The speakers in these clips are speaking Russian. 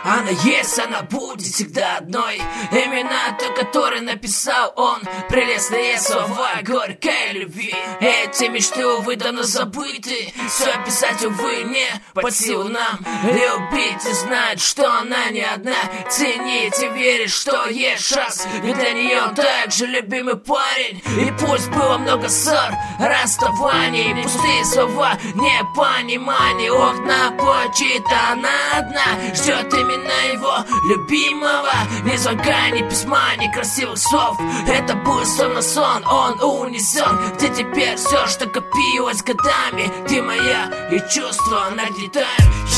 Она есть, она будет всегда одной. Имена той, который написал он. Прелестные слова горькой любви. Эти мечты, увы, давно забыты. Все описать, увы, не под силу нам. Любить и знать, что она не одна. Ценить и верить, что есть шанс. Ведь для нее он также любимый парень. И пусть было много ссор, расставаний, пустые слова, непониманий. Окна плачет, она одна. Ждет именно его любимого. Ни звонка, ни письма, ни красивых слов. Это будет словно сон, он унесен. Где теперь все, что копилось годами? Ты моя, и чувства нагнетают.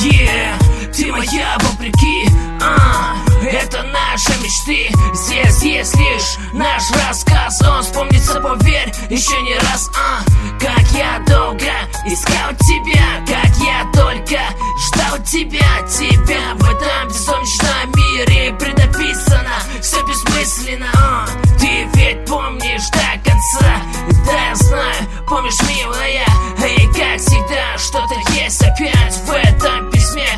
Ты моя вопреки. Это наши мечты. Здесь есть лишь наш рассказ. Он вспомнится, поверь, еще не раз. Как я долго искал тебя, как я только ждал тебя. Тебя в этом бессонечном мире предописано. Все бессмысленно. Ты ведь помнишь до конца. Да, я знаю, помнишь, милая. И как всегда, что-то есть опять в этом письме.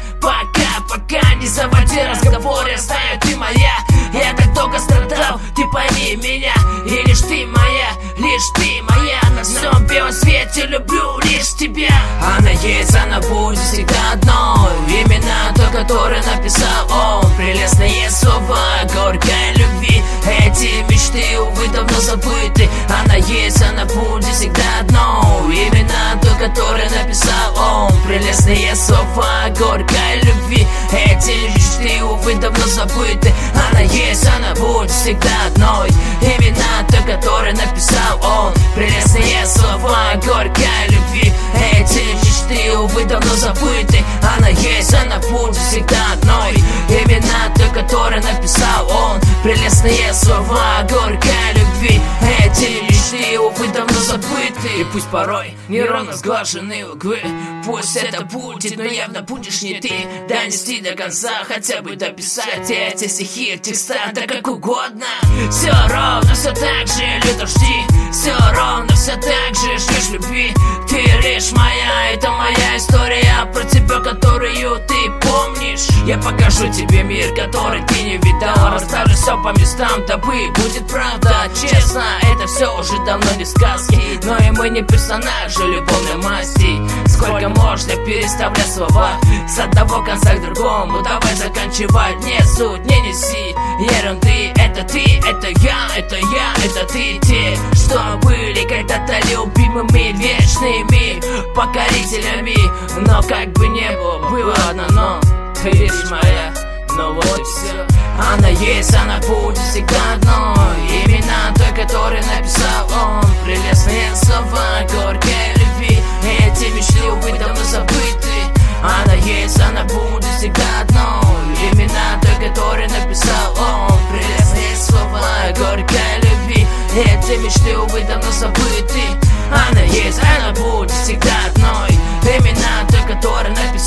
Пока не заводи разговор, я знаю, ты моя. Я так долго страдал, ты пойми меня. И лишь ты моя, лишь ты моя. На всем белом свете люблю лишь тебя. Она есть, она будет всегда одной. Именно то, которое написал он. Прелестные слова горькой любви. Эти мечты, увы, давно забыты. Она есть, она будет всегда одной. Именно то, которое написал он. Прелестные слова горькой любви. Эти мечты, увы, давно забыты. Она есть, она будет всегда одной. Именно то, которое написал он. Прелестные слова горькой любви. Эти мечты, увы, давно забыты. Она есть, она будет всегда одной. Именно то, которое написал он. Прелестные слова горькой любви. Эти мечты, увы, давно забыты. И пусть порой неровно сглаженные углы. Пусть это будет, но явно будешь не ты. Донести до конца, хотя бы дописать эти стихи, текста, да как угодно. Все ровно, все так же лето жди. Все ровно, все так же ждешь любви. Ты лишь моя, это моя история про тебя, которую ты помнишь. Я покажу тебе мир, который ты не видал. Расставлю все по местам, дабы будет правда. Честно, это все уже давно не сказки. Но и мы не персонажи любовной масти. Сколько можно переставлять слова с одного конца к другому. Давай заканчивать, не суть, не неси ерунды. Это ты, это я, это ты. Те, что были когда-то любимыми, вечными покорителями. Но как бы не было одно но. Ты лишь моя, но вот и все. Она есть, она будет всегда одной. Именно той, который написал он. Прелестные слова горькой любви. Эти мечты, увы, давно забыты. Она есть, она будет всегда одной. Именно той, который написал он. Прелестные слова горькой любви. Эти мечты, увы, давно забыты. Она есть, она будет всегда одной. Именно той, который написал